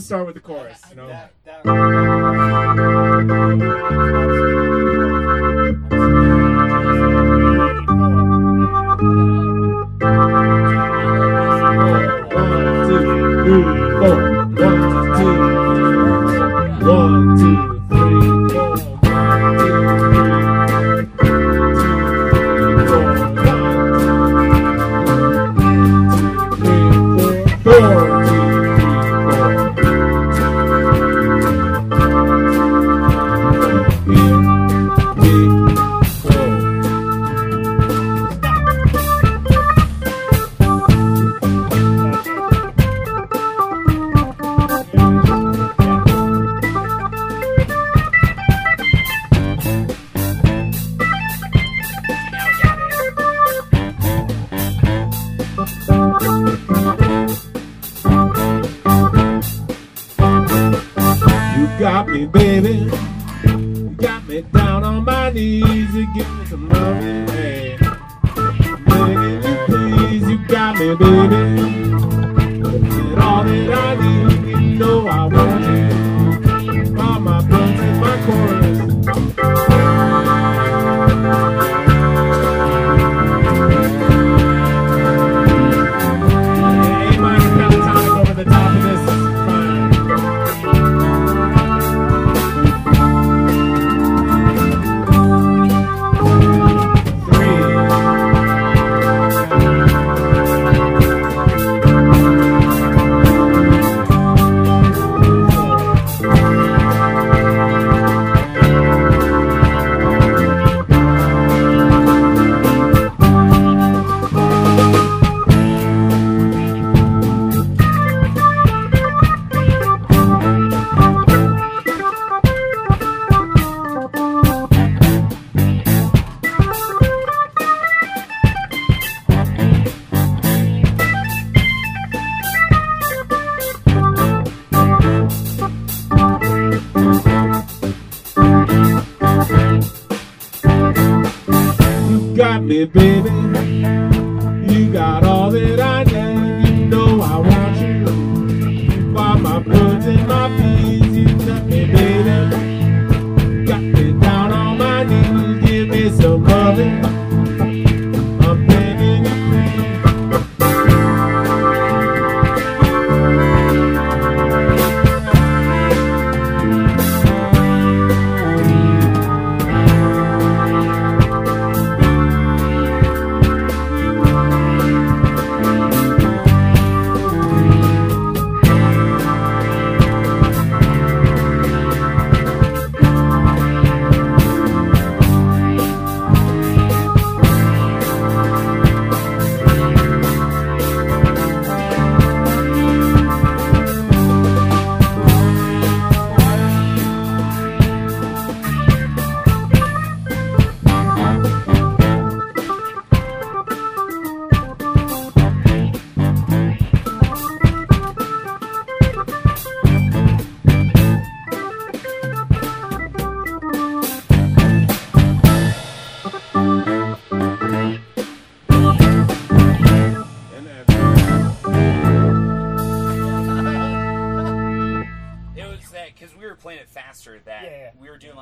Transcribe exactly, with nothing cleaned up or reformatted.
start with the chorus. You know. That, that One, two, three, four. Got me, baby. You got me down on my knees. You give me some loving, hey. Baby, please, you got me, baby. And all that I need, you know I want you. All my guns in my chorus. Yeah, A minor pentatonic over the top of this. Got me, baby. You got all that I need. You know I want you. While my birds and my bees, you got me, baby. Got me down on my knees. Give me some loving. I'm begging you, because we were playing it faster that Yeah, yeah. we were doing like